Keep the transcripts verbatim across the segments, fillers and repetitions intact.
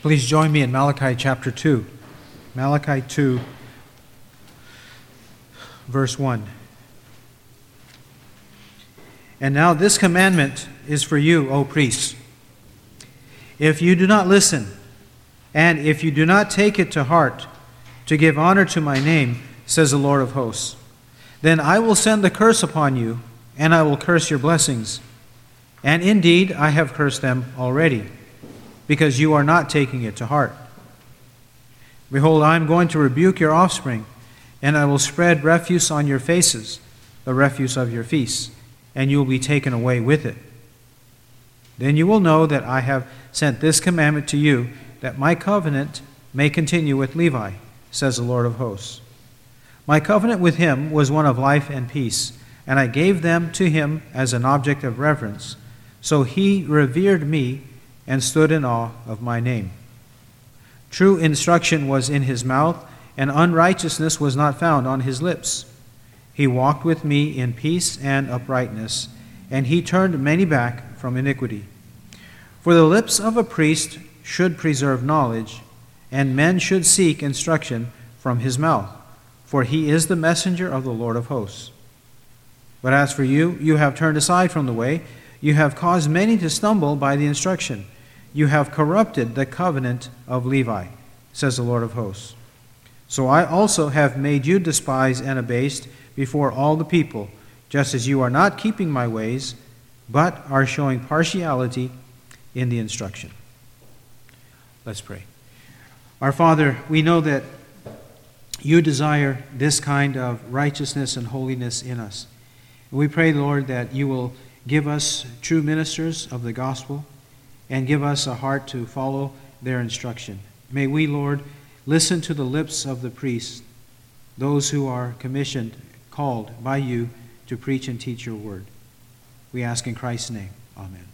Please join me in Malachi chapter two. Malachi two, verse one. And now this commandment is for you, O priests. If you do not listen, and if you do not take it to heart, to give honor to my name, says the Lord of hosts, then I will send the curse upon you, and I will curse your blessings. And indeed, I have cursed them already, because you are not taking it to heart. Behold, I am going to rebuke your offspring, and I will spread refuse on your faces, the refuse of your feasts, and you will be taken away with it. Then you will know that I have sent this commandment to you, that my covenant may continue with Levi, says the Lord of hosts. My covenant with him was one of life and peace, and I gave them to him as an object of reverence. So he revered me and stood in awe of my name. True instruction was in his mouth, and unrighteousness was not found on his lips. He walked with me in peace and uprightness, and he turned many back from iniquity. For the lips of a priest should preserve knowledge, and men should seek instruction from his mouth, for he is the messenger of the Lord of hosts. But as for you, you have turned aside from the way, you have caused many to stumble by the instruction. You have corrupted the covenant of Levi, says the Lord of hosts. So I also have made you despised and abased before all the people, just as you are not keeping my ways, but are showing partiality in the instruction. Let's pray. Our Father, we know that you desire this kind of righteousness and holiness in us. We pray, Lord, that you will give us true ministers of the gospel and give us a heart to follow their instruction. May we, Lord, listen to the lips of the priests, those who are commissioned, called by you to preach and teach your word. We ask in Christ's name. Amen.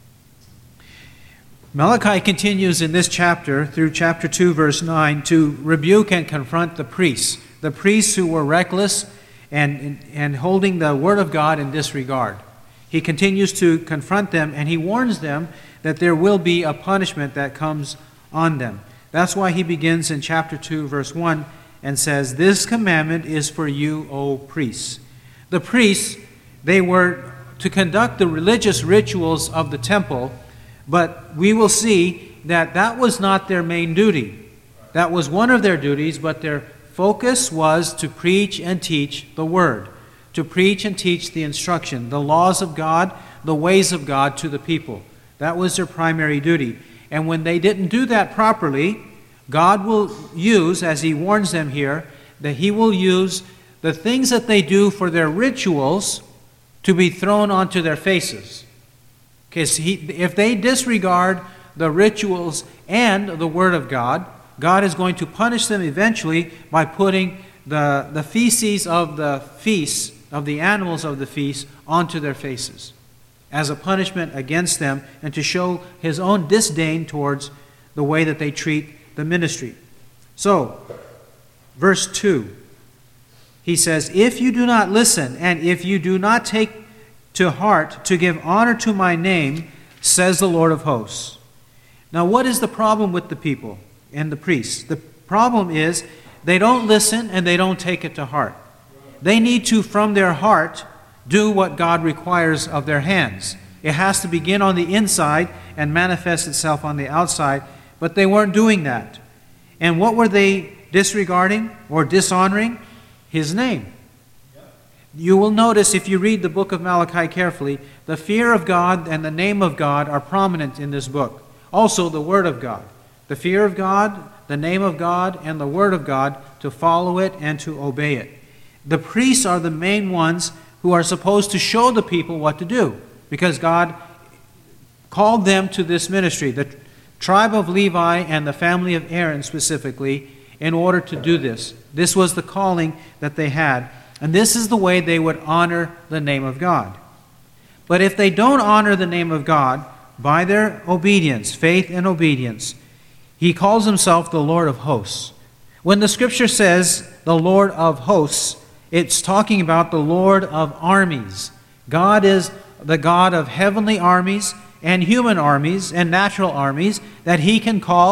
Malachi continues in this chapter, through chapter two, verse nine, to rebuke and confront the priests, the priests who were reckless and, and holding the word of God in disregard. He continues to confront them, and he warns them that there will be a punishment that comes on them. That's why he begins in chapter two, verse one, and says, "This commandment is for you, O priests." The priests, they were to conduct the religious rituals of the temple, but we will see that that was not their main duty. That was one of their duties, but their focus was to preach and teach the word, to preach and teach the instruction, the laws of God, the ways of God to the people. That was their primary duty. And when they didn't do that properly, God will use, as he warns them here, that he will use the things that they do for their rituals to be thrown onto their faces. Because if they disregard the rituals and the word of God, God is going to punish them eventually by putting the, the feces of the feasts, of the animals of the feast, onto their faces as a punishment against them and to show his own disdain towards the way that they treat the ministry. So, verse two, he says, "If you do not listen, and if you do not take to heart to give honor to my name, says the Lord of hosts." Now, what is the problem with the people and the priests? The problem is they don't listen and they don't take it to heart. They need to, from their heart, do what God requires of their hands. It has to begin on the inside and manifest itself on the outside, but they weren't doing that. And what were they disregarding or dishonoring? His name. You will notice if you read the book of Malachi carefully, the fear of God and the name of God are prominent in this book. Also the word of God. The fear of God, the name of God, and the word of God, to follow it and to obey it. The priests are the main ones who are supposed to show the people what to do, because God called them to this ministry, the tribe of Levi and the family of Aaron specifically, in order to do this. This was the calling that they had, and this is the way they would honor the name of God. But if they don't honor the name of God by their obedience, faith and obedience, he calls himself the Lord of hosts. When the scripture says the Lord of hosts, it's talking about the Lord of armies. God is the God of heavenly armies and human armies and natural armies that he can call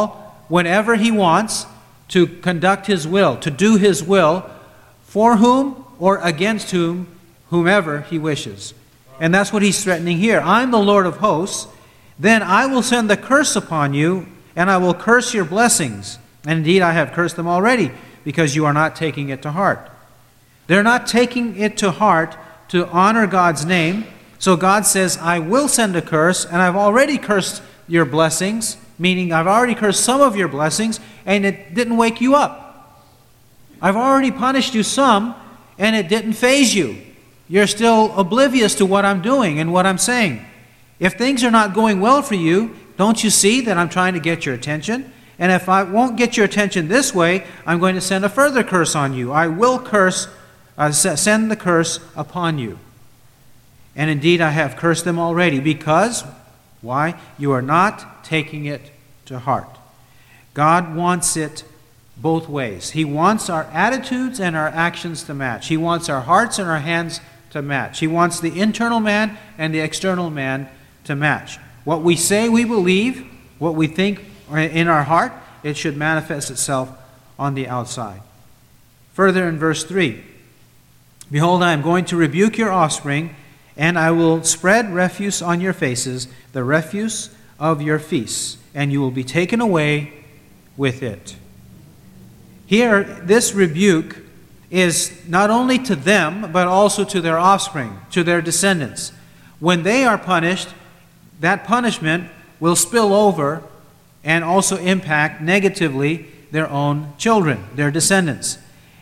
whenever he wants to conduct his will, to do his will, for whom or against whom, whomever he wishes. And that's what he's threatening here. I'm the Lord of hosts. Then I will send the curse upon you, and I will curse your blessings. And indeed, I have cursed them already, because you are not taking it to heart. They're not taking it to heart to honor God's name. So God says, I will send a curse, and I've already cursed your blessings, meaning I've already cursed some of your blessings, and it didn't wake you up. I've already punished you some, and it didn't faze you. You're still oblivious to what I'm doing and what I'm saying. If things are not going well for you, don't you see that I'm trying to get your attention? And if I won't get your attention this way, I'm going to send a further curse on you. I will curse, uh, send the curse upon you. And indeed, I have cursed them already, because, why? You are not taking it to heart. God wants it both ways. He wants our attitudes and our actions to match. He wants our hearts and our hands to match. He wants the internal man and the external man to match. What we say we believe, what we think in our heart, it should manifest itself on the outside. Further in verse three, behold, I am going to rebuke your offspring, and I will spread refuse on your faces, the refuse of your feasts, and you will be taken away with it. Here, this rebuke is not only to them, but also to their offspring, to their descendants. When they are punished, that punishment will spill over and also impact negatively their own children, their descendants.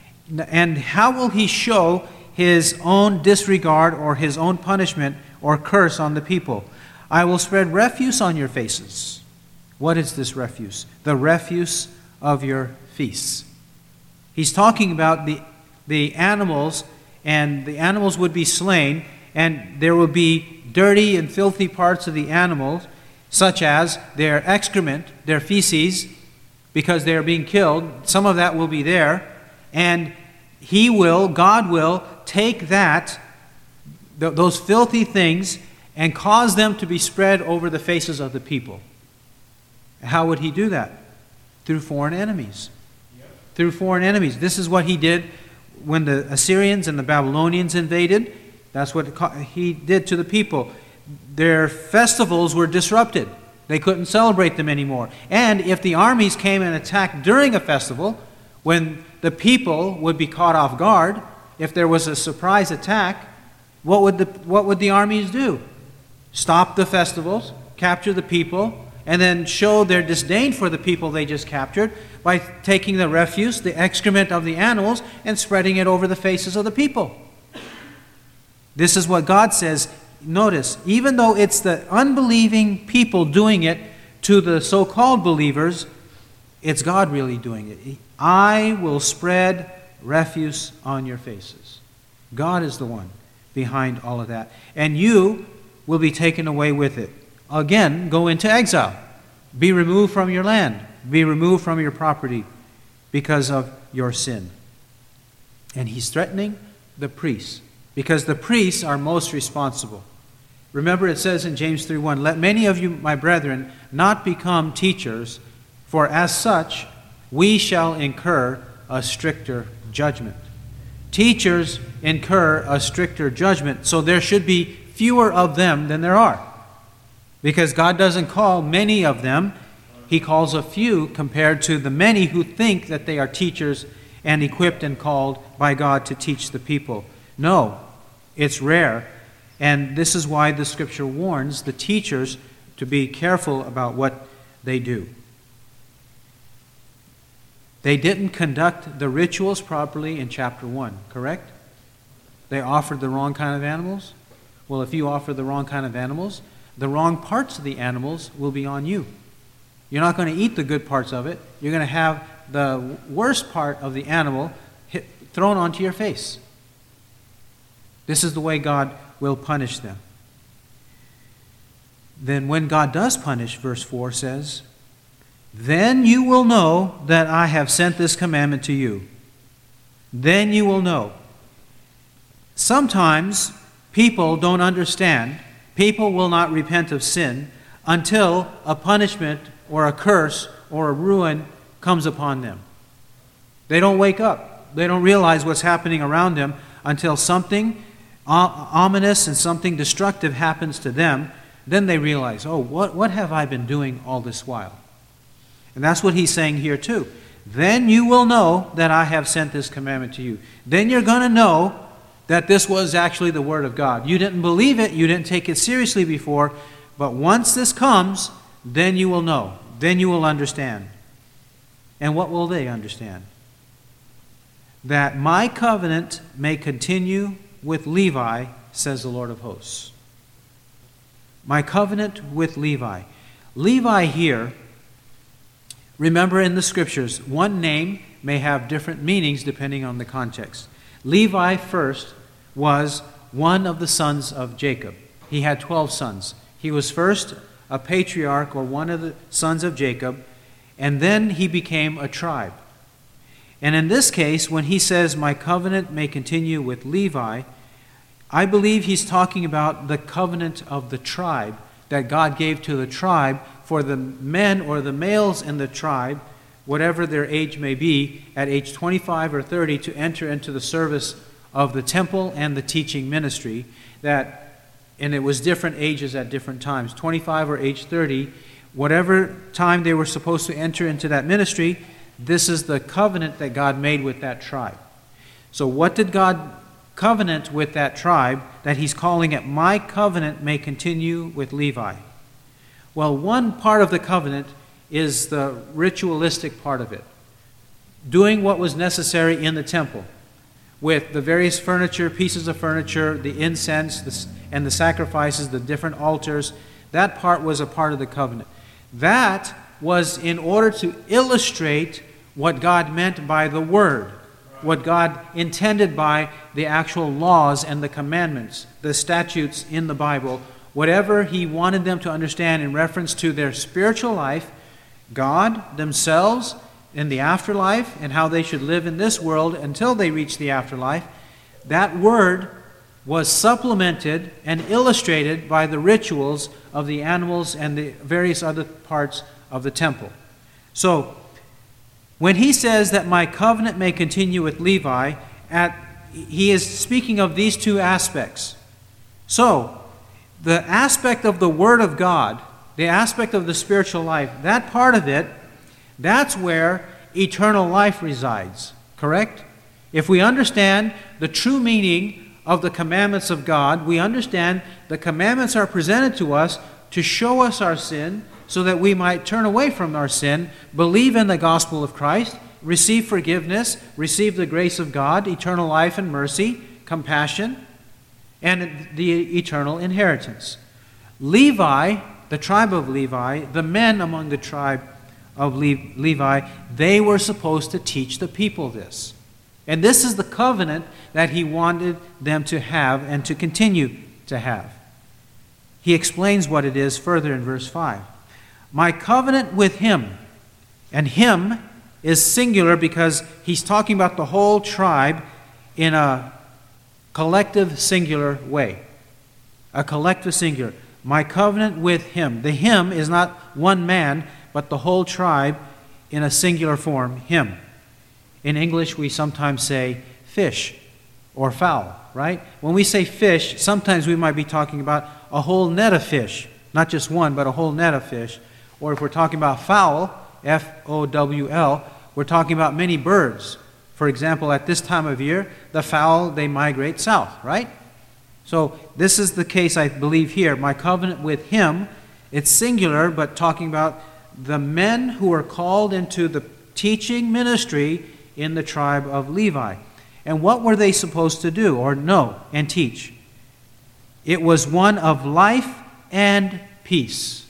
And how will he show his own disregard or his own punishment or curse on the people? I will spread refuse on your faces. What is this refuse? The refuse of your feasts. He's talking about the, the animals, and the animals would be slain, and there will be dirty and filthy parts of the animals, such as their excrement, their feces, because they are being killed. Some of that will be there. And he will, God will, take that, th- those filthy things, and cause them to be spread over the faces of the people. How would he do that? Through foreign enemies. Yep. Through foreign enemies. This is what he did when the Assyrians and the Babylonians invaded. That's what he did to the people. Their festivals were disrupted. They couldn't celebrate them anymore. And if the armies came and attacked during a festival, when the people would be caught off guard, if there was a surprise attack, what would the, what would the armies do? Stop the festivals, capture the people, and then show their disdain for the people they just captured by taking the refuse, the excrement of the animals, and spreading it over the faces of the people. This is what God says. Notice, even though it's the unbelieving people doing it to the so-called believers, it's God really doing it. I will spread refuse on your faces. God is the one behind all of that. And you will be taken away with it. Again, go into exile. Be removed from your land. Be removed from your property because of your sin. And he's threatening the priests, because the priests are most responsible. Remember, it says in James three one, let many of you, my brethren, not become teachers, for as such we shall incur a stricter judgment. Teachers incur a stricter judgment, so there should be fewer of them than there are. Because God doesn't call many of them, he calls a few compared to the many who think that they are teachers and equipped and called by God to teach the people. No, it's rare. And this is why the Scripture warns the teachers to be careful about what they do. They didn't conduct the rituals properly in chapter one, correct? They offered the wrong kind of animals. Well, if you offer the wrong kind of animals, the wrong parts of the animals will be on you. You're not going to eat the good parts of it. You're going to have the worst part of the animal hit, thrown onto your face. This is the way God will punish them. Then when God does punish, verse four says, then you will know that I have sent this commandment to you. Then you will know. Sometimes people don't understand. People will not repent of sin until a punishment or a curse or a ruin comes upon them. They don't wake up. They don't realize what's happening around them until something ominous and something destructive happens to them. Then they realize, oh, what, what have I been doing all this while? And that's what he's saying here too. Then you will know that I have sent this commandment to you. Then you're going to know that this was actually the Word of God. You didn't believe it, you didn't take it seriously before, but once this comes, then you will know. Then you will understand. And what will they understand? That my covenant may continue with Levi, says the Lord of hosts. My covenant with Levi. Levi here, remember in the Scriptures, one name may have different meanings depending on the context. Levi first was one of the sons of Jacob. He had twelve sons. He was first a patriarch, or one of the sons of Jacob, and then he became a tribe. And in this case, when he says, my covenant may continue with Levi, I believe he's talking about the covenant of the tribe that God gave to the tribe for the men or the males in the tribe, whatever their age may be, at age twenty-five or thirty, to enter into the service of the temple and the teaching ministry. That, and it was different ages at different times, twenty-five or age thirty, whatever time they were supposed to enter into that ministry, this is the covenant that God made with that tribe. So what did God covenant with that tribe that he's calling it, my covenant may continue with Levi? Well, one part of the covenant is the ritualistic part of it. Doing what was necessary in the temple with the various furniture, pieces of furniture, the incense and the sacrifices, the different altars. That part was a part of the covenant. That was in order to illustrate what God meant by the Word, what God intended by the actual laws and the commandments, the statutes in the Bible, whatever He wanted them to understand in reference to their spiritual life, God, themselves, in the afterlife, and how they should live in this world until they reach the afterlife. That Word was supplemented and illustrated by the rituals of the animals and the various other parts of the temple. So, when he says that my covenant may continue with Levi, at, he is speaking of these two aspects. So, the aspect of the Word of God, the aspect of the spiritual life, that part of it, that's where eternal life resides, correct? If we understand the true meaning of the commandments of God, we understand the commandments are presented to us to show us our sin, so that we might turn away from our sin, believe in the gospel of Christ, receive forgiveness, receive the grace of God, eternal life and mercy, compassion, and the eternal inheritance. Levi, the tribe of Levi, the men among the tribe of Le- Levi, they were supposed to teach the people this. And this is the covenant that he wanted them to have and to continue to have. He explains what it is further in verse five. My covenant with him, and him is singular because he's talking about the whole tribe in a collective singular way. A collective singular. My covenant with him. The him is not one man, but the whole tribe in a singular form, him. In English, we sometimes say fish or fowl, right? When we say fish, sometimes we might be talking about a whole net of fish. Not just one, but a whole net of fish. Or if we're talking about fowl, F O W L, we're talking about many birds. For example, at this time of year, the fowl, they migrate south, right? So this is the case, I believe, here. My covenant with him, it's singular, but talking about the men who are called into the teaching ministry in the tribe of Levi. And what were they supposed to do or know and teach? It was one of life and peace.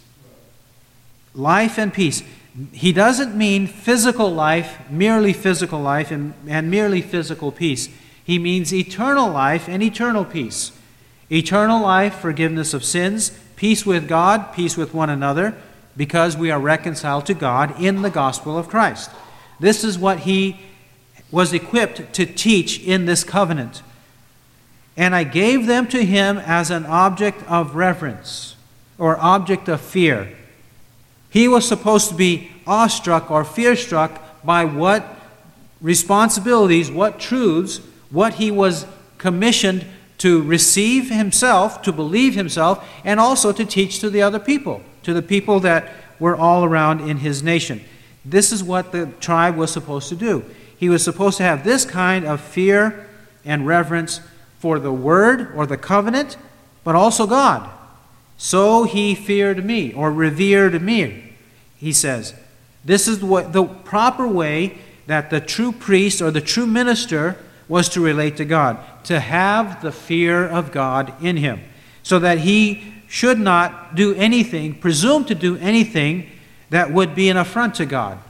Life and peace. He doesn't mean physical life, merely physical life, and, and merely physical peace. He means eternal life and eternal peace. Eternal life, forgiveness of sins, peace with God, peace with one another, because we are reconciled to God in the gospel of Christ. This is what he was equipped to teach in this covenant. And I gave them to him as an object of reverence or object of fear. He was supposed to be awestruck or fear-struck by what responsibilities, what truths, what he was commissioned to receive himself, to believe himself, and also to teach to the other people, to the people that were all around in his nation. This is what the tribe was supposed to do. He was supposed to have this kind of fear and reverence for the word or the covenant, but also God. So he feared me, or revered me, he says. This is what the proper way that the true priest or the true minister was to relate to God, to have the fear of God in him, so that he should not do anything, presume to do anything that would be an affront to God.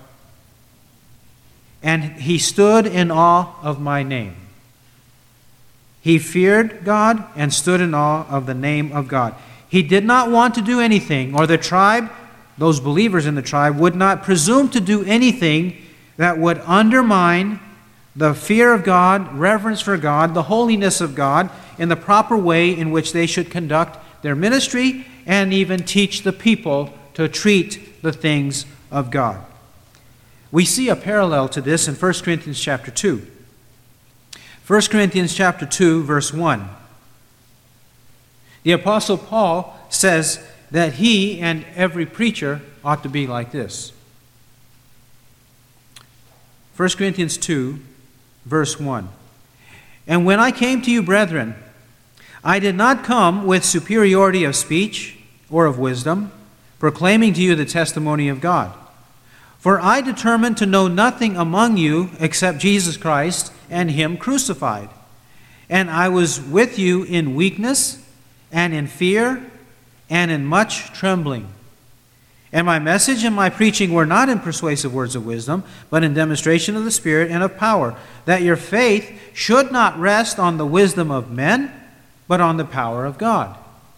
And he stood in awe of my name. He feared God and stood in awe of the name of God. He did not want to do anything, or the tribe, those believers in the tribe, would not presume to do anything that would undermine the fear of God, reverence for God, the holiness of God, in the proper way in which they should conduct their ministry and even teach the people to treat the things of God. We see a parallel to this in First Corinthians chapter two. First Corinthians chapter two, verse one. The Apostle Paul says that he and every preacher ought to be like this. First Corinthians two, verse one. And when I came to you, brethren, I did not come with superiority of speech or of wisdom, proclaiming to you the testimony of God. For I determined to know nothing among you except Jesus Christ and him crucified. And I was with you in weakness and in fear and in much trembling. And my message and my preaching were not in persuasive words of wisdom, but in demonstration of the Spirit and of power, that your faith should not rest on the wisdom of men, but on the power of God.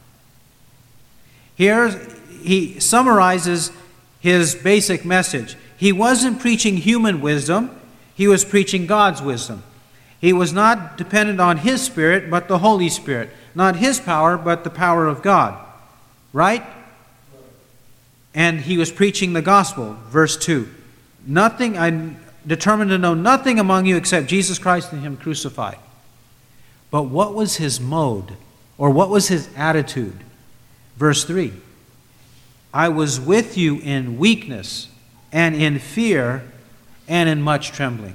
Here he summarizes his basic message. He wasn't preaching human wisdom, he was preaching God's wisdom. He was not dependent on his Spirit, but the Holy Spirit. Not his power, but the power of God. Right? And he was preaching the gospel. Verse two. Nothing, I determined to know nothing among you except Jesus Christ and him crucified. But what was his mode? Or what was his attitude? Verse three. I was with you in weakness and in fear and in much trembling.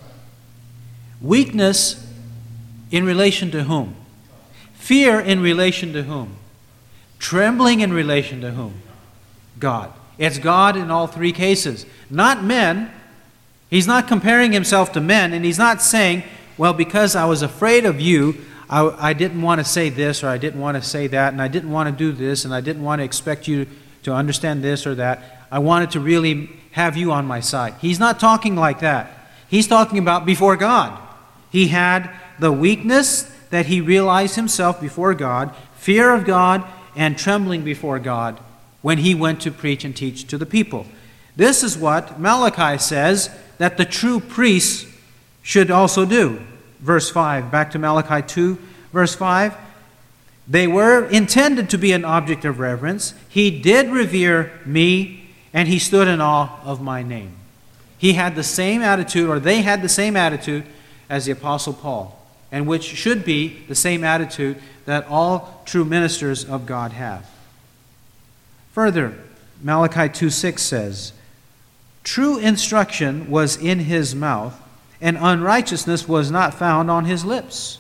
Weakness in relation to whom? Fear in relation to whom? Trembling in relation to whom? God. It's God in all three cases. Not men. He's not comparing himself to men, and he's not saying, well, because I was afraid of you, I, I didn't want to say this, or I didn't want to say that, and I didn't want to do this, and I didn't want to expect you to understand this or that. I wanted to really have you on my side. He's not talking like that. He's talking about before God. He had the weakness that he realized himself before God, fear of God, and trembling before God when he went to preach and teach to the people. This is what Malachi says that the true priests should also do. Verse five, back to Malachi two, verse five. They were intended to be an object of reverence. He did revere me, and he stood in awe of my name. He had the same attitude, or they had the same attitude as the Apostle Paul, and which should be the same attitude that all true ministers of God have. Further, Malachi two six says, true instruction was in his mouth, and unrighteousness was not found on his lips.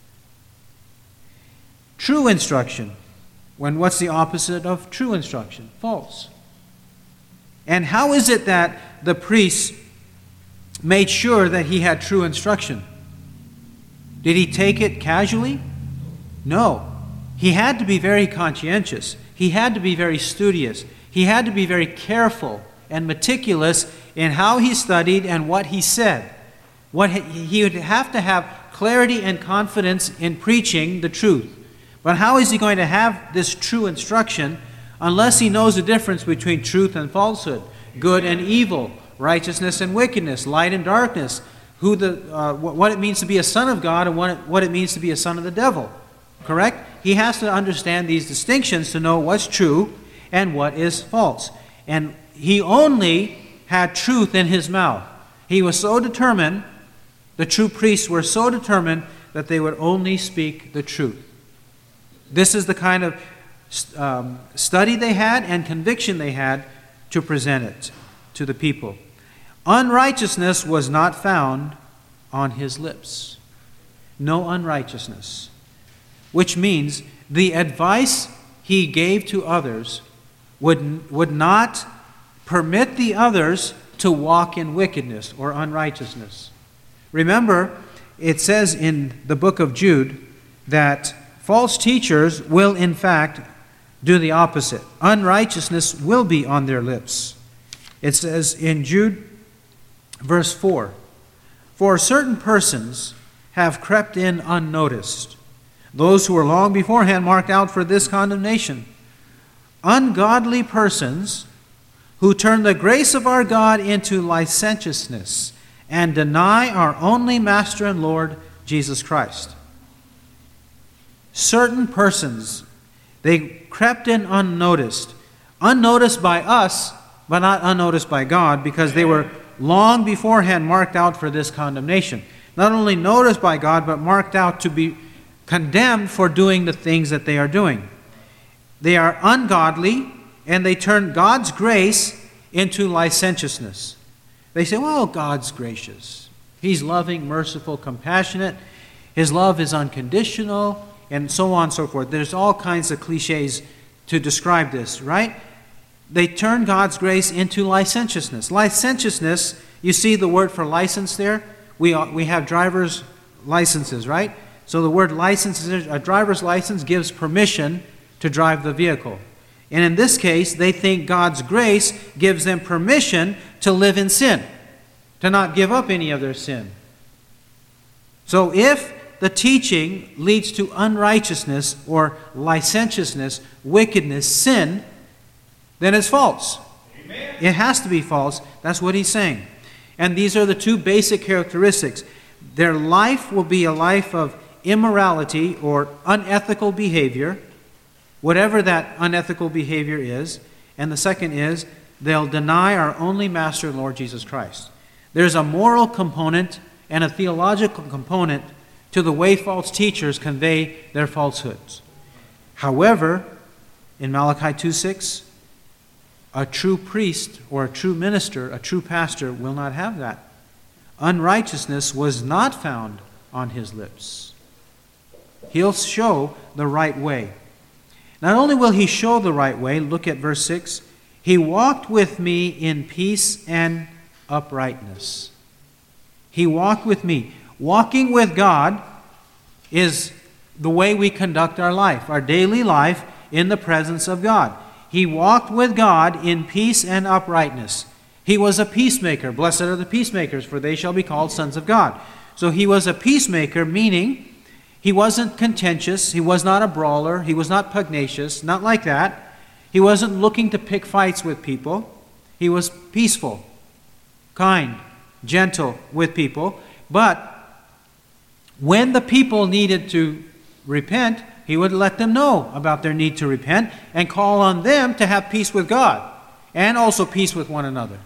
True instruction. When what's the opposite of true instruction? False. And how is it that the priests made sure that he had true instruction? Did he take it casually? No. He had to be very conscientious. He had to be very studious. He had to be very careful and meticulous in how he studied and what he said. What he would have to have clarity and confidence in preaching the truth. But how is he going to have this true instruction unless he knows the difference between truth and falsehood, good and evil, righteousness and wickedness, light and darkness, who the uh, what it means to be a son of God and what it, what it means to be a son of the devil? Correct? He has to understand these distinctions to know what's true and what is false. And he only had truth in his mouth. He was so determined, the true priests were so determined that they would only speak the truth. This is the kind of um, study they had and conviction they had to present it to the people. Unrighteousness was not found on his lips. No unrighteousness. Which means the advice he gave to others would, would not permit the others to walk in wickedness or unrighteousness. Remember, it says in the book of Jude that false teachers will in fact do the opposite. Unrighteousness will be on their lips. It says in Jude verse four, "For certain persons have crept in unnoticed, those who were long beforehand marked out for this condemnation. Ungodly persons who turn the grace of our God into licentiousness and deny our only Master and Lord, Jesus Christ." Certain persons, they crept in unnoticed. Unnoticed by us, but not unnoticed by God, because they were long beforehand marked out for this condemnation. Not only noticed by God, but marked out to be condemned for doing the things that they are doing. They are ungodly, and they turn God's grace into licentiousness. They say, well, God's gracious. He's loving, merciful, compassionate. His love is unconditional, and so on and so forth. There's all kinds of cliches to describe this, right? They turn God's grace into licentiousness. Licentiousness, you see the word for license there? We, are, we have driver's licenses, right? So the word license, a driver's license gives permission to drive the vehicle. And in this case, they think God's grace gives them permission to live in sin, to not give up any of their sin. So if the teaching leads to unrighteousness or licentiousness, wickedness, sin, then it's false. Amen. It has to be false. That's what he's saying. And these are the two basic characteristics. Their life will be a life of immorality or unethical behavior, whatever that unethical behavior is. And the second is, they'll deny our only Master and Lord Jesus Christ. There's a moral component and a theological component to the way false teachers convey their falsehoods. However, in Malachi two six, a true priest or a true minister, a true pastor will not have that. Unrighteousness was not found on his lips. He'll show the right way. Not only will he show the right way, look at verse six, he walked with me in peace and uprightness. He walked with me. Walking with God is the way we conduct our life, our daily life in the presence of God. He walked with God in peace and uprightness. He was a peacemaker. Blessed are the peacemakers, for they shall be called sons of God. So he was a peacemaker, meaning he wasn't contentious. He was not a brawler. He was not pugnacious. Not like that. He wasn't looking to pick fights with people. He was peaceful, kind, gentle with people. But when the people needed to repent, he would let them know about their need to repent and call on them to have peace with God and also peace with one another.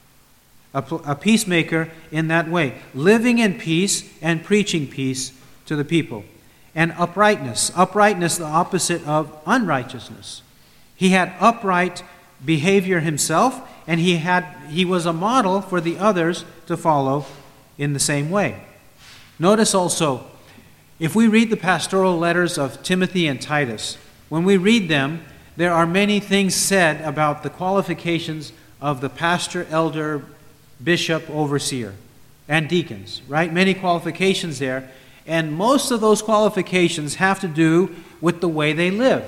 A, a peacemaker in that way, living in peace and preaching peace to the people. And uprightness. Uprightness, the opposite of unrighteousness. He had upright behavior himself, and he had he was a model for the others to follow in the same way. Notice also, if we read the pastoral letters of Timothy and Titus, when we read them, there are many things said about the qualifications of the pastor, elder, bishop, overseer, and deacons, right? Many qualifications there. And most of those qualifications have to do with the way they live.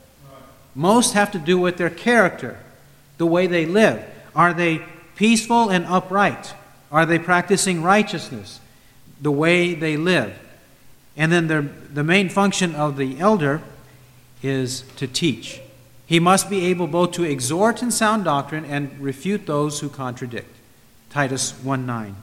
Most have to do with their character, the way they live. Are they peaceful and upright? Are they practicing righteousness? The way they live. And then the, the main function of the elder is to teach. He must be able both to exhort in sound doctrine and refute those who contradict. Titus one nine.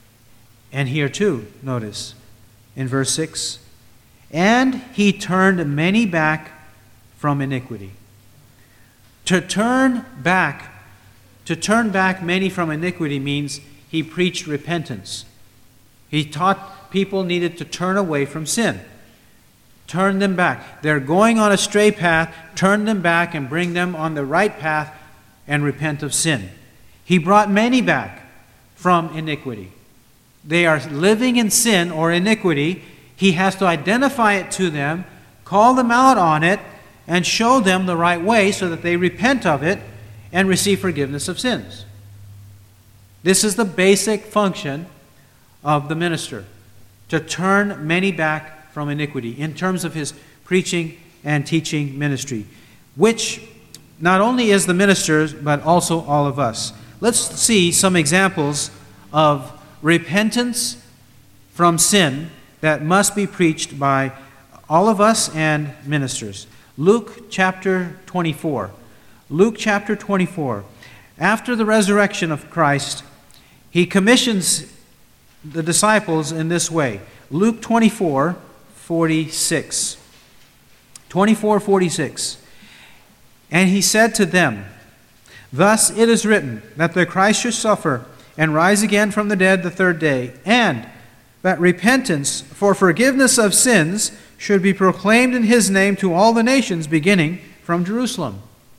And here too, notice, in verse six, and he turned many back from iniquity. To turn back To turn back many from iniquity means he preached repentance. He taught people needed to turn away from sin. Turn them back. They're going on a stray path. Turn them back and bring them on the right path and repent of sin. He brought many back from iniquity. They are living in sin or iniquity. He has to identify it to them, call them out on it, and show them the right way so that they repent of it and receive forgiveness of sins. This is the basic function of the minister, to turn many back from iniquity in terms of his preaching and teaching ministry, which not only is the ministers, but also all of us. Let's see some examples of repentance from sin that must be preached by all of us and ministers. Luke chapter twenty-four. Luke chapter twenty-four. After the resurrection of Christ, he commissions the disciples in this way. Luke twenty-four, forty-six. twenty-four, forty-six. And he said to them, "Thus it is written, that the Christ should suffer and rise again from the dead the third day, and that repentance for forgiveness of sins should be proclaimed in his name to all the nations, beginning from Jerusalem."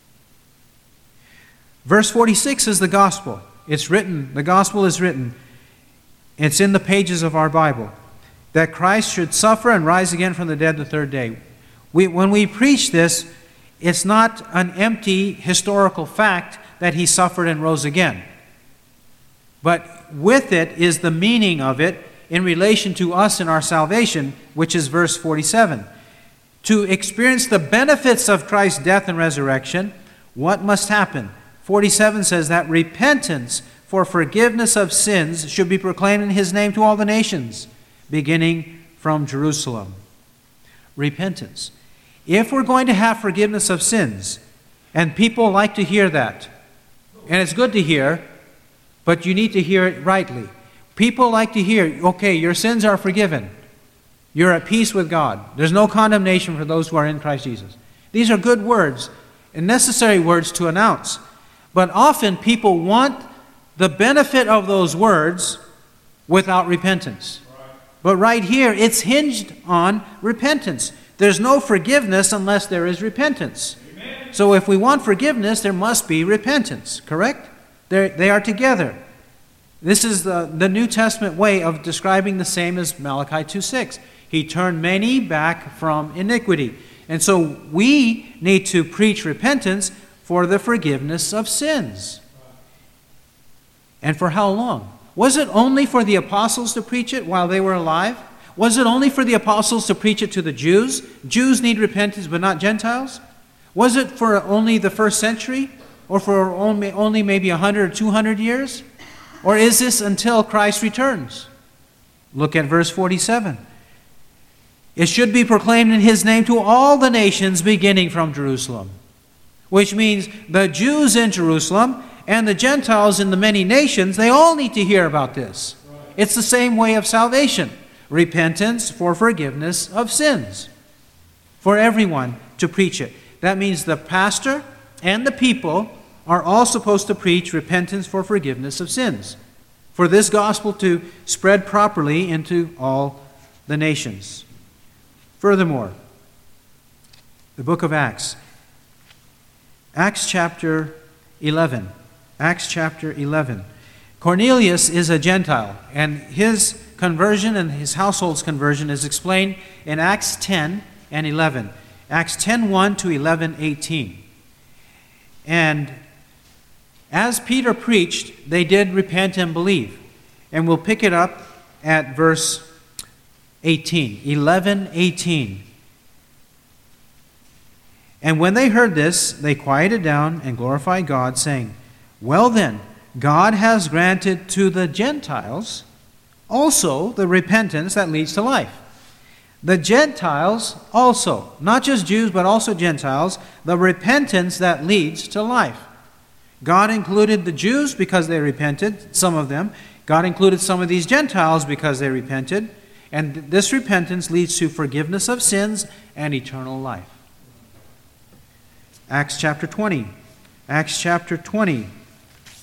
Verse forty-six is the gospel. It's written, the gospel is written. It's in the pages of our Bible, that Christ should suffer and rise again from the dead the third day. We, when we preach this, it's not an empty historical fact that he suffered and rose again. But with it is the meaning of it in relation to us and our salvation, which is verse forty-seven. To experience the benefits of Christ's death and resurrection, what must happen? forty-seven says that repentance for forgiveness of sins should be proclaimed in his name to all the nations, beginning from Jerusalem. Repentance. If we're going to have forgiveness of sins, and people like to hear that, and it's good to hear, but you need to hear it rightly. People like to hear, okay, your sins are forgiven. You're at peace with God. There's no condemnation for those who are in Christ Jesus. These are good words and necessary words to announce. But often people want the benefit of those words without repentance. But right here, it's hinged on repentance. There's no forgiveness unless there is repentance. Amen. So if we want forgiveness, there must be repentance, correct? They're, they are together. This is the, the New Testament way of describing the same as Malachi two six. He turned many back from iniquity. And so we need to preach repentance for the forgiveness of sins. And for how long? Was it only for the apostles to preach it while they were alive? Was it only for the apostles to preach it to the Jews? Jews need repentance, but not Gentiles? Was it for only the first century? Or for only, only maybe one hundred or two hundred years? Or is this until Christ returns? Look at verse forty-seven. It should be proclaimed in his name to all the nations, beginning from Jerusalem. Which means the Jews in Jerusalem and the Gentiles in the many nations, they all need to hear about this. It's the same way of salvation. Repentance for forgiveness of sins. For everyone to preach it. That means the pastor and the people are all supposed to preach repentance for forgiveness of sins. For this gospel to spread properly into all the nations. Furthermore, the book of Acts. Acts chapter eleven. Acts chapter eleven. Cornelius is a Gentile, and his conversion and his household's conversion is explained in Acts ten and eleven. Acts ten one to eleven eighteen. And as Peter preached, they did repent and believe. And we'll pick it up at verse eighteen. eleven eighteen. And when they heard this, they quieted down and glorified God, saying, "Well then, God has granted to the Gentiles also the repentance that leads to life." The Gentiles also, not just Jews, but also Gentiles, the repentance that leads to life. God included the Jews because they repented, some of them. God included some of these Gentiles because they repented. And this repentance leads to forgiveness of sins and eternal life. Acts chapter twenty. Acts chapter twenty.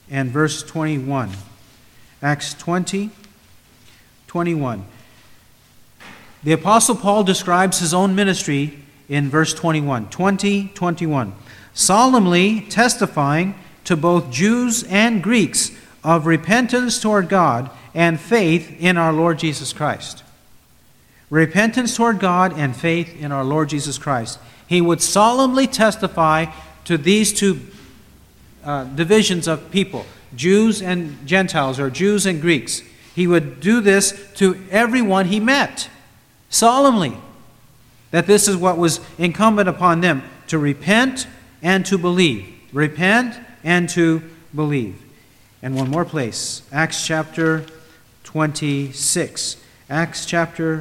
and verse twenty-one. Acts twenty, twenty-one. The Apostle Paul describes his own ministry in verse twenty-one. twenty, twenty-one. Solemnly testifying to both Jews and Greeks of repentance toward God and faith in our Lord Jesus Christ. Repentance toward God and faith in our Lord Jesus Christ. He would solemnly testify to these two uh, divisions of people, Jews and Gentiles, or Jews and Greeks. He would do this to everyone he met, solemnly, that this is what was incumbent upon them, to repent and to believe. Repent and to believe. And one more place, Acts chapter twenty-six. Acts chapter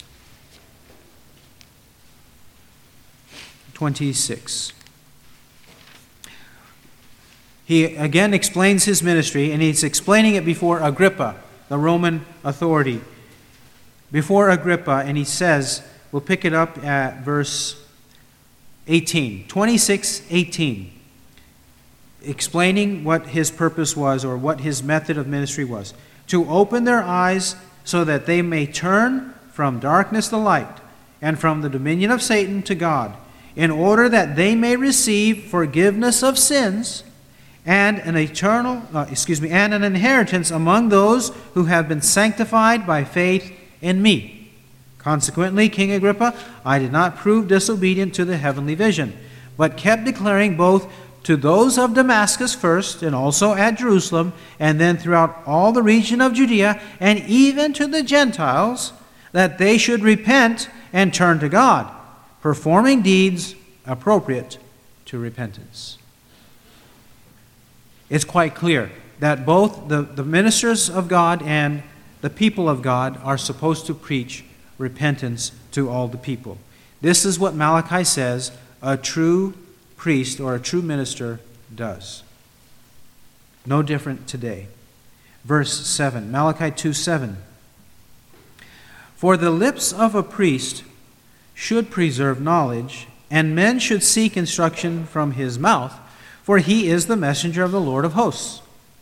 twenty-six. He again explains his ministry, and he's explaining it before Agrippa, the Roman authority. Before Agrippa, and he says, we'll pick it up at verse eighteen. twenty-six, eighteen. Explaining what his purpose was, or what his method of ministry was. To open their eyes so that they may turn from darkness to light, and from the dominion of Satan to God, in order that they may receive forgiveness of sins and an eternal, uh, excuse me, and an inheritance among those who have been sanctified by faith in me. Consequently, King Agrippa, I did not prove disobedient to the heavenly vision, but kept declaring both to those of Damascus first, and also at Jerusalem, and then throughout all the region of Judea, and even to the Gentiles, that they should repent and turn to God, performing deeds appropriate to repentance. It's quite clear that both the, the ministers of God and the people of God are supposed to preach repentance to all the people. This is what Malachi says a true priest or a true minister does. No different today. Verse seven, Malachi two seven. For the lips of a priest should preserve knowledge, and men should seek instruction from his mouth, for he is the messenger of the Lord of hosts.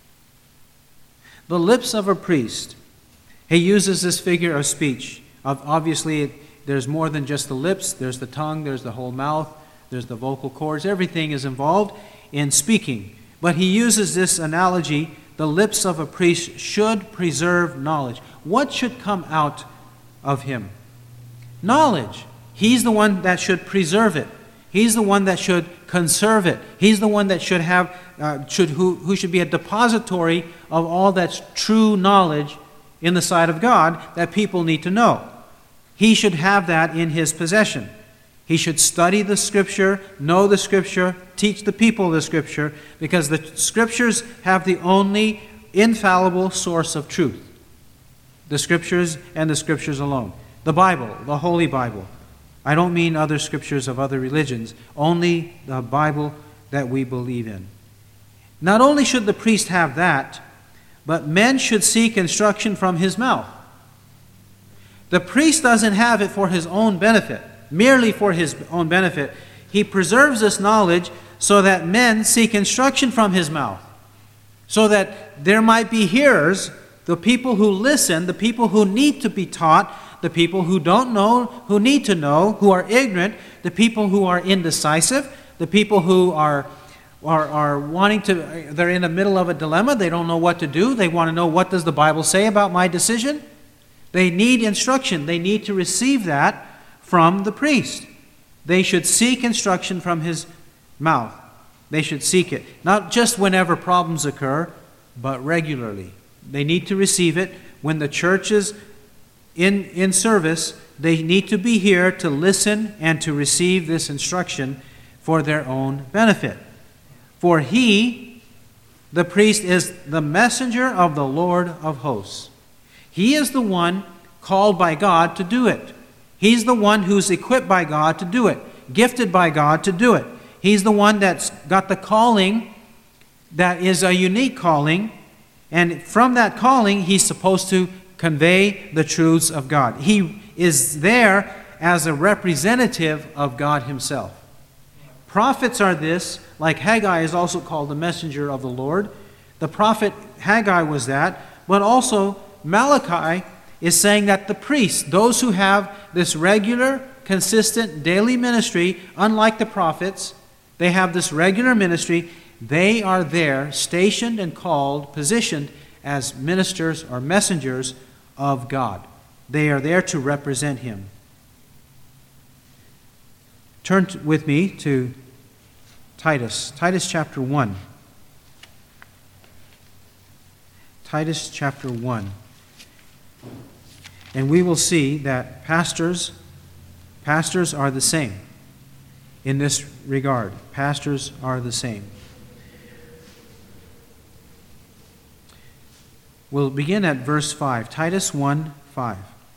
The lips of a priest. He uses this figure of speech. Obviously, it, there's more than just the lips. There's the tongue, there's the whole mouth, there's the vocal cords. Everything is involved in speaking. But he uses this analogy, the lips of a priest should preserve knowledge. What should come out of him? Knowledge. He's the one that should preserve it. He's the one that should conserve it. He's the one that should have, uh, should who, who should be a depository of all that's true knowledge in the sight of God that people need to know. He should have that in his possession. He should study the Scripture, know the Scripture, teach the people the Scripture, because the Scriptures have the only infallible source of truth. The Scriptures and the Scriptures alone. The Bible, the Holy Bible. I don't mean other scriptures of other religions, only the Bible that we believe in. Not only should the priest have that, but men should seek instruction from his mouth. The priest doesn't have it for his own benefit, merely for his own benefit. He preserves this knowledge so that men seek instruction from his mouth, so that there might be hearers, the people who listen, the people who need to be taught, the people who don't know, who need to know, who are ignorant, the people who are indecisive, the people who are, are, are wanting to, they're in the middle of a dilemma, they don't know what to do, they want to know, what does the Bible say about my decision? They need instruction. They need to receive that from the priest. They should seek instruction from his mouth. They should seek it, not just whenever problems occur, but regularly. They need to receive it when the church is in, in service. They need to be here to listen and to receive this instruction for their own benefit. For he, the priest, is the messenger of the Lord of hosts. He is the one called by God to do it. He's the one who's equipped by God to do it, gifted by God to do it. He's the one that's got the calling that is a unique calling, and from that calling, he's supposed to convey the truths of God. He is there as a representative of God himself. Prophets are this, like Haggai is also called the messenger of the Lord. The prophet Haggai was that, but also Malachi is saying that the priests, those who have this regular, consistent daily ministry, unlike the prophets, they have this regular ministry, they are there, stationed and called, positioned as ministers or messengers of God. They are there to represent Him. Turn with me to Titus, Titus chapter one. Titus chapter one. And we will see that pastors, pastors are the same in this regard. Pastors are the same. We'll begin at verse five, Titus one, five.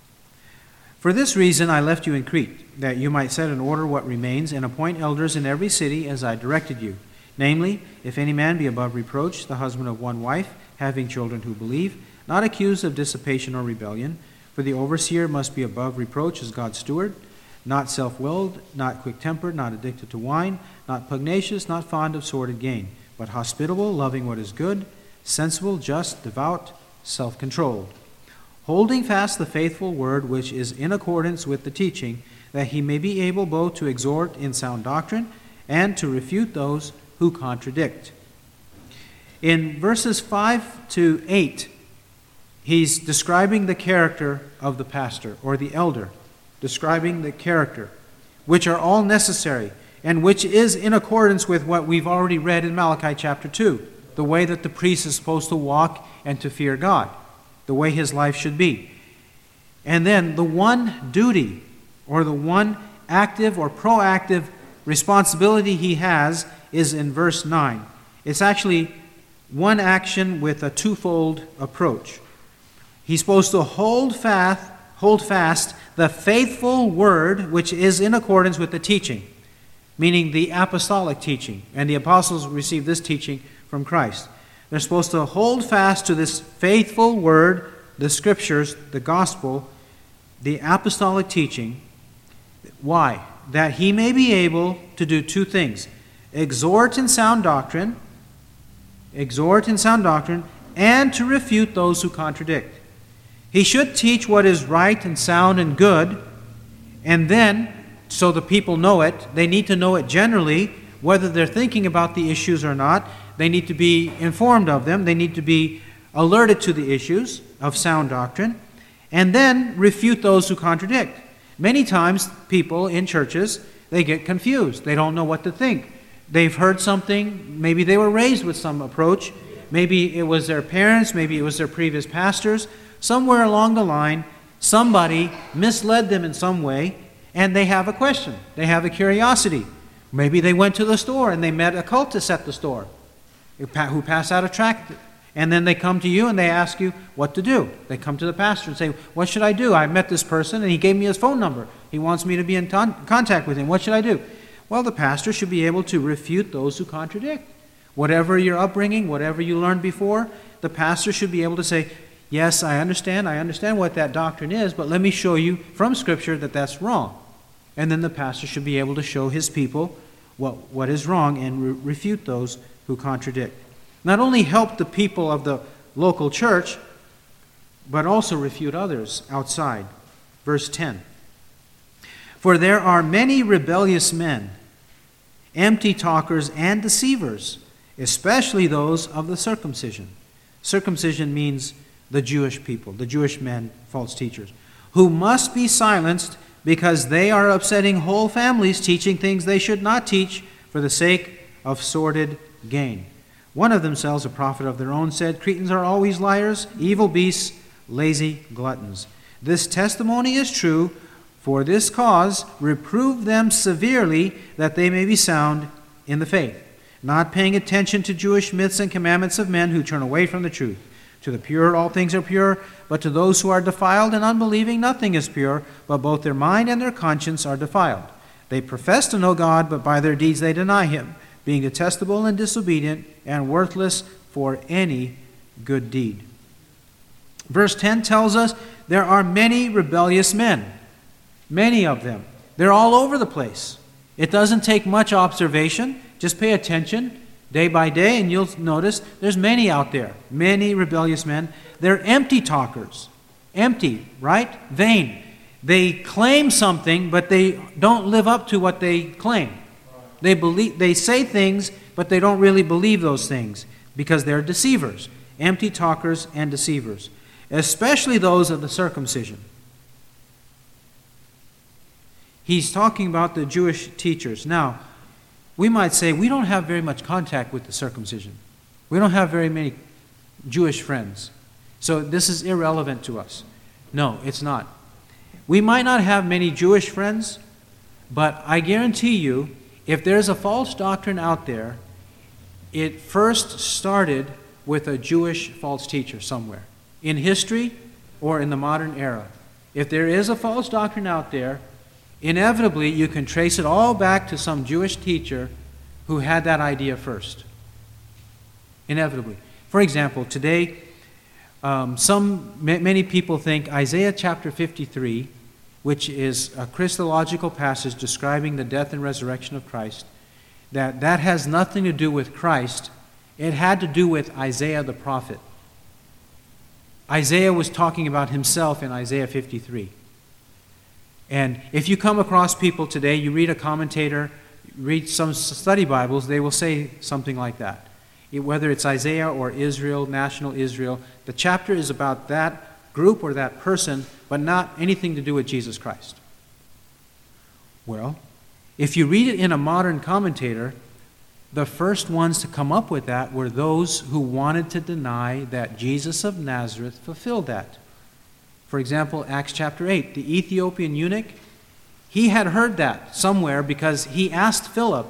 For this reason I left you in Crete, that you might set in order what remains, and appoint elders in every city as I directed you. Namely, if any man be above reproach, the husband of one wife, having children who believe, not accused of dissipation or rebellion. For the overseer must be above reproach as God's steward, not self-willed, not quick-tempered, not addicted to wine, not pugnacious, not fond of sordid gain, but hospitable, loving what is good, sensible, just, devout, self-controlled, holding fast the faithful word which is in accordance with the teaching, that he may be able both to exhort in sound doctrine and to refute those who contradict. In verses five to eight, he's describing the character of the pastor or the elder, describing the character, which are all necessary and which is in accordance with what we've already read in Malachi chapter two, the way that the priest is supposed to walk and to fear God, the way his life should be. And then the one duty or the one active or proactive responsibility he has is in verse nine. It's actually one action with a twofold approach. He's supposed to hold fast, hold fast the faithful word which is in accordance with the teaching, meaning the apostolic teaching. And the apostles received this teaching from Christ. They're supposed to hold fast to this faithful word, the scriptures, the gospel, the apostolic teaching. Why? That he may be able to do two things: exhort in sound doctrine, exhort in sound doctrine, and to refute those who contradict. He should teach what is right and sound and good, and then, so the people know it, they need to know it generally, whether they're thinking about the issues or not. They need to be informed of them. They need to be alerted to the issues of sound doctrine, and then refute those who contradict. Many times, people in churches, they get confused. They don't know what to think. They've heard something. Maybe they were raised with some approach. Maybe it was their parents. Maybe it was their previous pastors. Somewhere along the line, somebody misled them in some way, and they have a question. They have a curiosity. Maybe they went to the store and they met a cultist at the store who passed out a tract, and then they come to you and they ask you what to do. They come to the pastor and say, what should I do? I met this person and he gave me his phone number. He wants me to be in ton- contact with him. What should I do? Well, the pastor should be able to refute those who contradict. Whatever your upbringing, whatever you learned before, the pastor should be able to say, yes, I understand. I understand what that doctrine is, but let me show you from Scripture that that's wrong. And then the pastor should be able to show his people what, what is wrong and re- refute those who contradict. Not only help the people of the local church, but also refute others outside. Verse ten. For there are many rebellious men, empty talkers and deceivers, especially those of the circumcision. Circumcision means the Jewish people, the Jewish men, false teachers, who must be silenced because they are upsetting whole families, teaching things they should not teach for the sake of sordid gain. One of themselves, a prophet of their own, said, Cretans are always liars, evil beasts, lazy gluttons. This testimony is true. For this cause, reprove them severely, that they may be sound in the faith, not paying attention to Jewish myths and commandments of men who turn away from the truth. To the pure all things are pure, but to those who are defiled and unbelieving nothing is pure, but both their mind and their conscience are defiled. They profess to know God, but by their deeds they deny him, being detestable and disobedient and worthless for any good deed. Verse ten tells us there are many rebellious men. Many of them. They're all over the place. It doesn't take much observation. Just pay attention. day by day, and you'll notice there's many out there, many rebellious men. They're empty talkers. Empty, right? Vain. They claim something, but they don't live up to what they claim. They believe, they say things, but they don't really believe those things because they're deceivers. Empty talkers and deceivers, especially those of the circumcision. He's talking about the Jewish teachers. Now, we might say we don't have very much contact with the circumcision. We don't have very many Jewish friends. So this is irrelevant to us. No, it's not. We might not have many Jewish friends, but I guarantee you, if there's a false doctrine out there, it first started with a Jewish false teacher somewhere, in history or in the modern era. If there is a false doctrine out there, inevitably you can trace it all back to some Jewish teacher who had that idea first. Inevitably. For example, today, um, some many people think Isaiah chapter fifty-three, which is a Christological passage describing the death and resurrection of Christ, that that has nothing to do with Christ. It had to do with Isaiah the prophet. Isaiah was talking about himself in Isaiah fifty-three. And if you come across people today, you read a commentator, read some study Bibles, they will say something like that. It, whether it's Isaiah or Israel, national Israel, the chapter is about that group or that person, but not anything to do with Jesus Christ. Well, if you read it in a modern commentator, the first ones to come up with that were those who wanted to deny that Jesus of Nazareth fulfilled that. For example, Acts chapter eight, the Ethiopian eunuch, he had heard that somewhere because he asked Philip,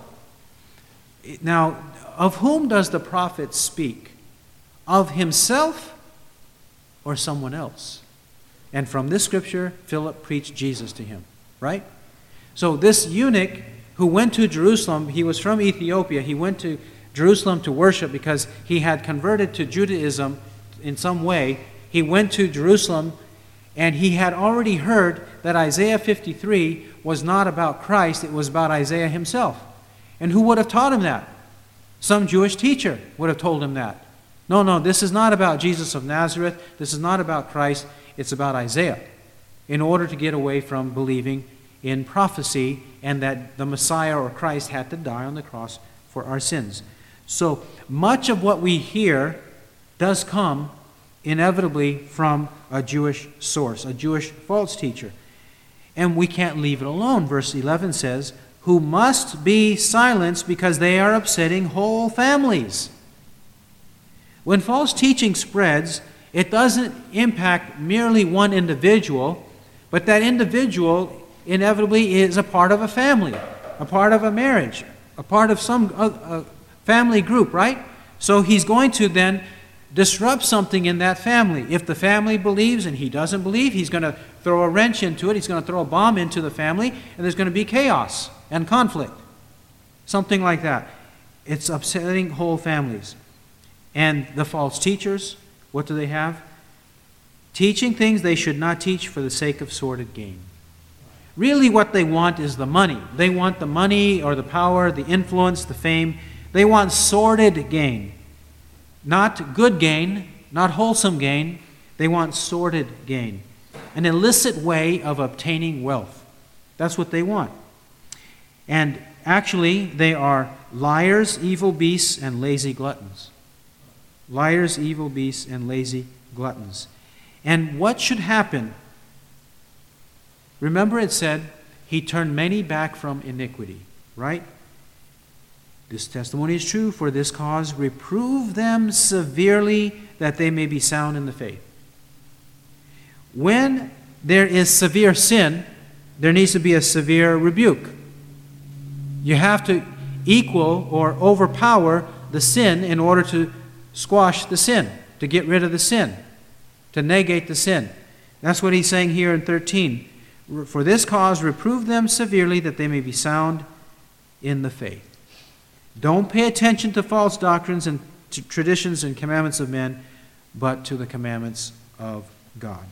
now, of whom does the prophet speak? Of himself or someone else? And from this scripture, Philip preached Jesus to him, right? So this eunuch who went to Jerusalem, he was from Ethiopia, he went to Jerusalem to worship because he had converted to Judaism in some way. He went to Jerusalem and he had already heard that Isaiah fifty-three was not about Christ, it was about Isaiah himself. And who would have taught him that? Some Jewish teacher would have told him that. No, no, this is not about Jesus of Nazareth. This is not about Christ. It's about Isaiah. In order to get away from believing in prophecy and that the Messiah or Christ had to die on the cross for our sins. So much of what we hear does come inevitably from a Jewish source, a Jewish false teacher. And we can't leave it alone. Verse eleven says, who must be silenced because they are upsetting whole families. When false teaching spreads, it doesn't impact merely one individual, but that individual inevitably is a part of a family, a part of a marriage, a part of some uh, family group, right? So he's going to then disrupt something in that family. If the family believes and he doesn't believe, he's going to throw a wrench into it, he's going to throw a bomb into the family, and there's going to be chaos and conflict. Something like that. It's upsetting whole families. And the false teachers, what do they have? Teaching things they should not teach for the sake of sordid gain. Really what they want is the money. They want the money or the power, the influence, the fame. They want sordid gain. Not good gain, not wholesome gain. They want sordid gain. An illicit way of obtaining wealth. That's what they want. And actually, they are liars, evil beasts, and lazy gluttons. Liars, evil beasts, and lazy gluttons. And what should happen? Remember it said, he turned many back from iniquity, right? This testimony is true. For this cause, reprove them severely that they may be sound in the faith. When there is severe sin, there needs to be a severe rebuke. You have to equal or overpower the sin in order to squash the sin, to get rid of the sin, to negate the sin. That's what he's saying here in thirteen. For this cause, reprove them severely that they may be sound in the faith. Don't pay attention to false doctrines and to traditions and commandments of men, but to the commandments of God.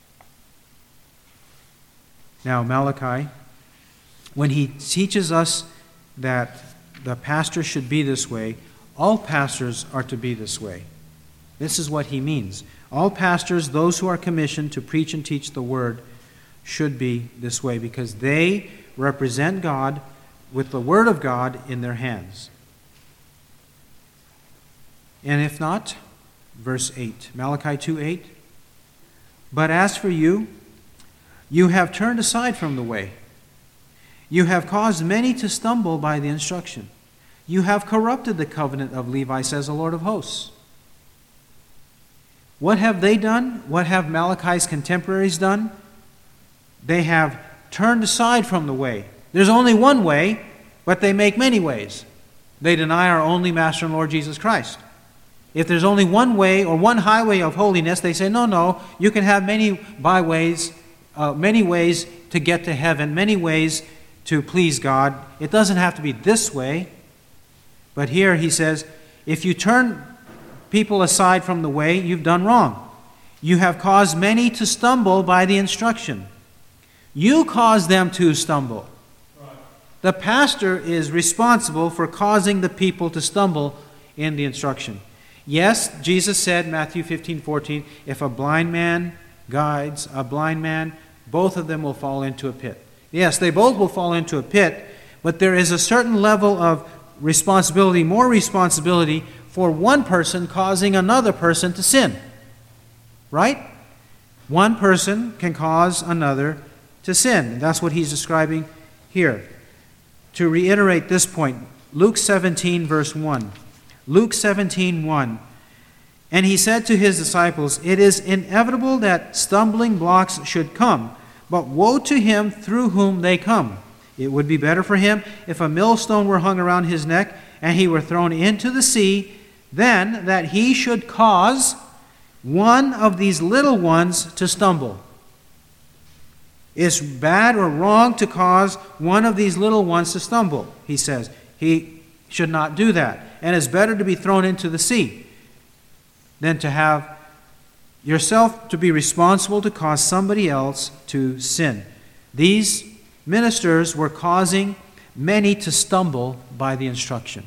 Now, Malachi, when he teaches us that the pastor should be this way, All pastors are to be this way. This is what he means. All pastors, those who are commissioned to preach and teach the word, should be this way because they represent God with the word of God in their hands. And if not, verse eight, Malachi two eight, but as for you, you have turned aside from the way. You have caused many to stumble by the instruction. You have corrupted the covenant of Levi, says the Lord of hosts. What have they done? What have Malachi's contemporaries done? They have turned aside from the way. There's only one way, but they make many ways. They deny our only Master and Lord Jesus Christ. If there's only one way or one highway of holiness, they say, no, no, you can have many byways, uh, many ways to get to heaven, many ways to please God. It doesn't have to be this way. But here he says, if you turn people aside from the way, you've done wrong. You have caused many to stumble by the instruction. You caused them to stumble. The pastor is responsible for causing the people to stumble in the instruction. Yes, Jesus said, Matthew fifteen fourteen, if a blind man guides a blind man, both of them will fall into a pit. Yes, they both will fall into a pit, but there is a certain level of responsibility, more responsibility for one person causing another person to sin. Right? One person can cause another to sin. That's what he's describing here. To reiterate this point, Luke seventeen, verse one. Luke seventeen, one. And he said to his disciples, it is inevitable that stumbling blocks should come, but woe to him through whom they come. It would be better for him if a millstone were hung around his neck and he were thrown into the sea than that he should cause one of these little ones to stumble. It's bad or wrong to cause one of these little ones to stumble, he says. He should not do that. And it's better to be thrown into the sea than to have yourself to be responsible to cause somebody else to sin. These ministers were causing many to stumble by the instruction.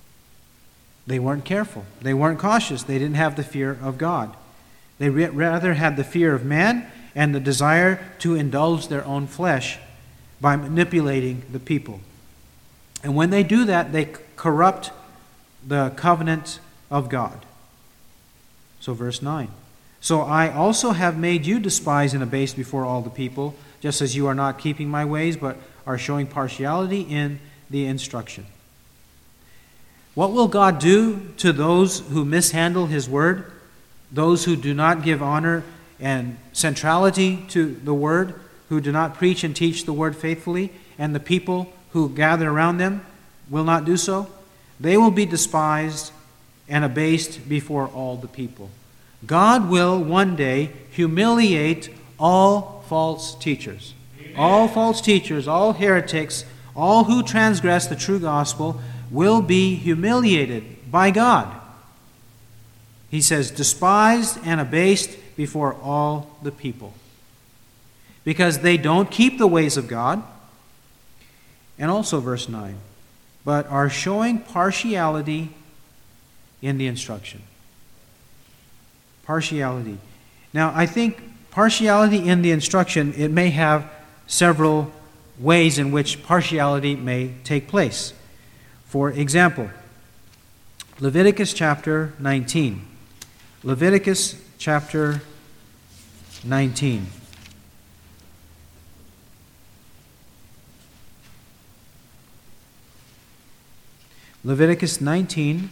They weren't careful. They weren't cautious. They didn't have the fear of God. They rather had the fear of man and the desire to indulge their own flesh by manipulating the people. And when they do that, they corrupt the covenant of God. So verse nine. So I also have made you despised and abased before all the people, just as you are not keeping my ways, but are showing partiality in the instruction. What will God do to those who mishandle his word? Those who do not give honor and centrality to the word, who do not preach and teach the word faithfully, and the people who gather around them will not do so? They will be despised and abased before all the people. God will one day humiliate all false teachers. Amen. All false teachers, all heretics, all who transgress the true gospel will be humiliated by God. He says, despised and abased before all the people. Because they don't keep the ways of God. And also verse nine, but are showing partiality in the instruction. Partiality. Now, I think partiality in the instruction, it may have several ways in which partiality may take place. For example, Leviticus chapter nineteen. Leviticus chapter nineteen. Leviticus nineteen.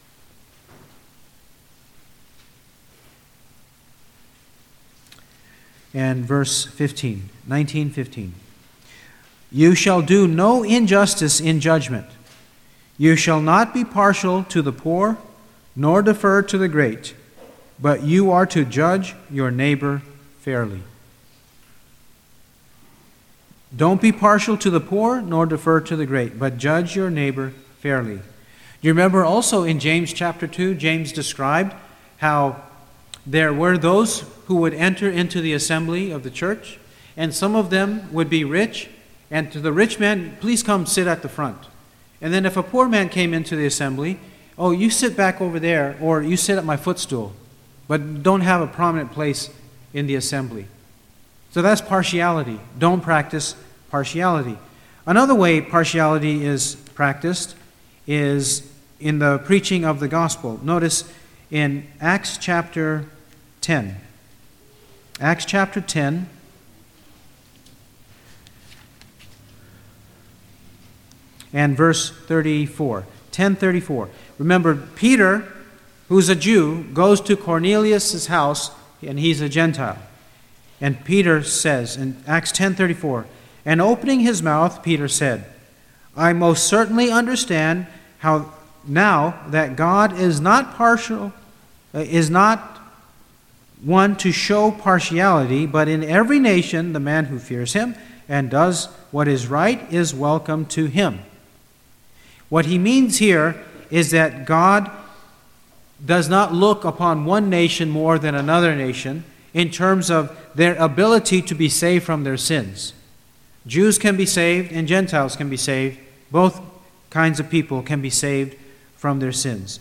And verse fifteen. nineteen fifteen. You shall do no injustice in judgment. You shall not be partial to the poor, nor defer to the great, but you are to judge your neighbor fairly. Don't be partial to the poor, nor defer to the great, but judge your neighbor fairly. You remember also in James chapter two, James described how there were those who would enter into the assembly of the church, and some of them would be rich, and to the rich man, please come sit at the front. And then if a poor man came into the assembly, oh, you sit back over there, or you sit at my footstool, but don't have a prominent place in the assembly. So that's partiality. Don't practice partiality. Another way partiality is practiced is in the preaching of the gospel. Notice in Acts chapter ten. Acts chapter ten. And verse thirty-four. ten thirty-four. Remember, Peter, who's a Jew, goes to Cornelius' house, and he's a Gentile. And Peter says in Acts ten thirty-four, and opening his mouth, Peter said, I most certainly understand how now that God is not partial, uh, is not one to show partiality, but in every nation the man who fears him and does what is right is welcome to him. What he means here is that God does not look upon one nation more than another nation in terms of their ability to be saved from their sins. Jews can be saved and Gentiles can be saved. Both kinds of people can be saved from their sins.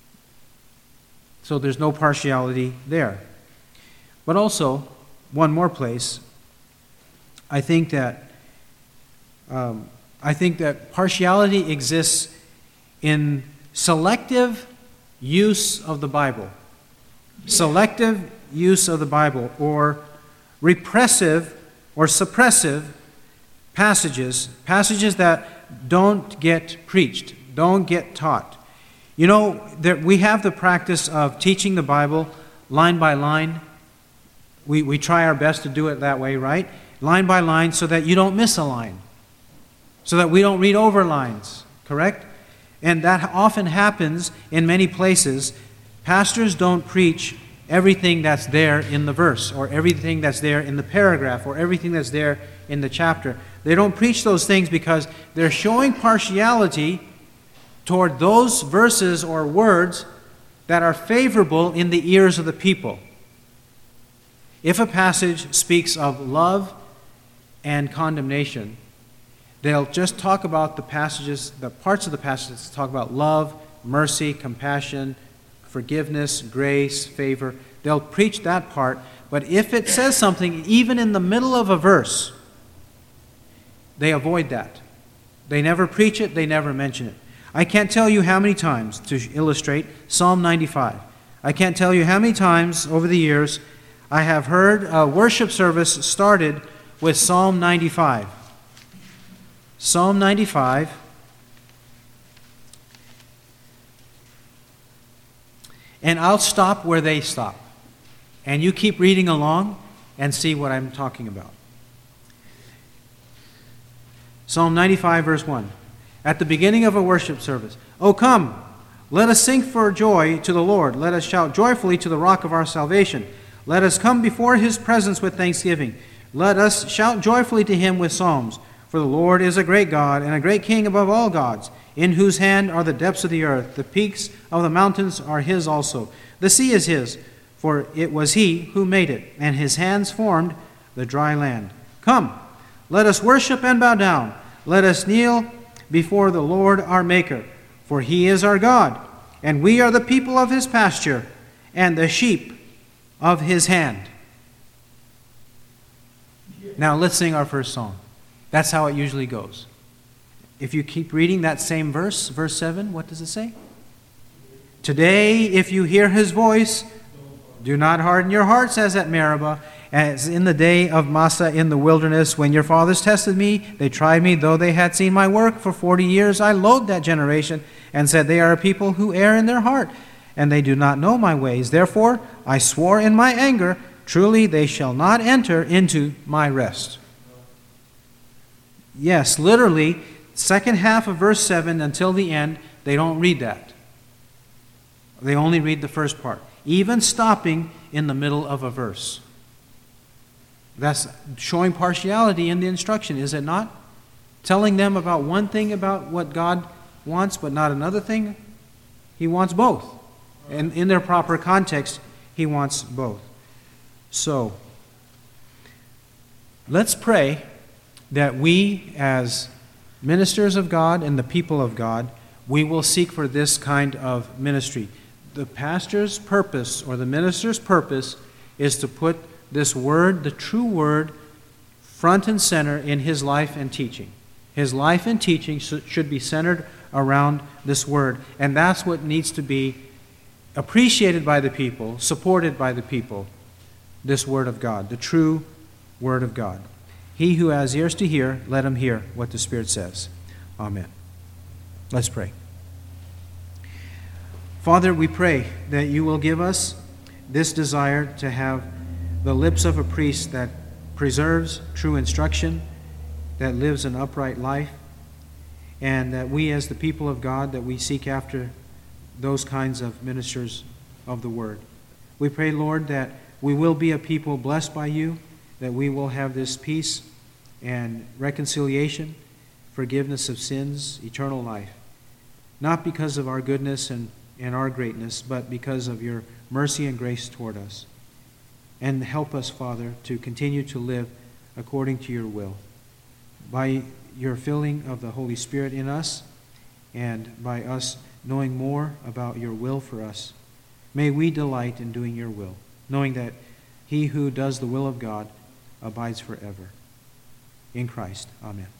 So there's no partiality there. But also, one more place, I think that um, I think that partiality exists in selective use of the Bible. Selective use of the Bible, or repressive or suppressive passages, passages that don't get preached, don't get taught. You know, that we have the practice of teaching the Bible line by line. We, we try our best to do it that way, right? Line by line, so that you don't miss a line. So that we don't read over lines, correct? And that often happens in many places. Pastors don't preach everything that's there in the verse, or everything that's there in the paragraph, or everything that's there in the chapter. They don't preach those things because they're showing partiality toward those verses or words that are favorable in the ears of the people. If a passage speaks of love and condemnation, they'll just talk about the passages, the parts of the passages that talk about love, mercy, compassion, forgiveness, grace, favor. They'll preach that part. But if it says something, even in the middle of a verse, they avoid that. They never preach it, they never mention it. I can't tell you how many times, to illustrate, Psalm ninety-five. I can't tell you how many times over the years I have heard a worship service started with Psalm ninety-five. Psalm ninety-five. And I'll stop where they stop. And you keep reading along and see what I'm talking about. Psalm ninety-five, verse one. At the beginning of a worship service, "O come, let us sing for joy to the Lord. Let us shout joyfully to the rock of our salvation. Let us come before his presence with thanksgiving. Let us shout joyfully to him with psalms. For the Lord is a great God and a great King above all gods, in whose hand are the depths of the earth. The peaks of the mountains are his also. The sea is his, for it was he who made it, and his hands formed the dry land. Come, let us worship and bow down. Let us kneel before the Lord our Maker, for he is our God, and we are the people of his pasture, and the sheep of his hand." Now let's sing our first song. That's how it usually goes. If you keep reading that same verse, verse seven, what does it say? "Today, if you hear his voice, do not harden your hearts as at Meribah, as in the day of Massah in the wilderness, when your fathers tested me. They tried me, though they had seen my work. For forty years I loathed that generation, and said, they are a people who err in their heart, and they do not know my ways. Therefore I swore in my anger, truly they shall not enter into my rest." Yes, literally, second half of verse seven until the end, they don't read that. They only read the first part, even stopping in the middle of a verse. That's showing partiality in the instruction, is it not? Telling them about one thing about what God wants, but not another thing. He wants both. And in their proper context, he wants both. So, let's pray that we, as ministers of God and the people of God, we will seek for this kind of ministry. The pastor's purpose or the minister's purpose is to put this word, the true word, front and center in his life and teaching. His life and teaching should be centered around this word. And that's what needs to be appreciated by the people, supported by the people, this word of God, the true word of God. He who has ears to hear, let him hear what the Spirit says. Amen. Let's pray. Father, we pray that you will give us this desire to have the lips of a priest that preserves true instruction, that lives an upright life, and that we as the people of God, that we seek after those kinds of ministers of the word. We pray, Lord, that we will be a people blessed by you, that we will have this peace and reconciliation, forgiveness of sins, eternal life, not because of our goodness and, and our greatness, but because of your mercy and grace toward us. And help us, Father, to continue to live according to your will, by your filling of the Holy Spirit in us and by us knowing more about your will for us. May we delight in doing your will, knowing that he who does the will of God abides forever. In Christ, amen.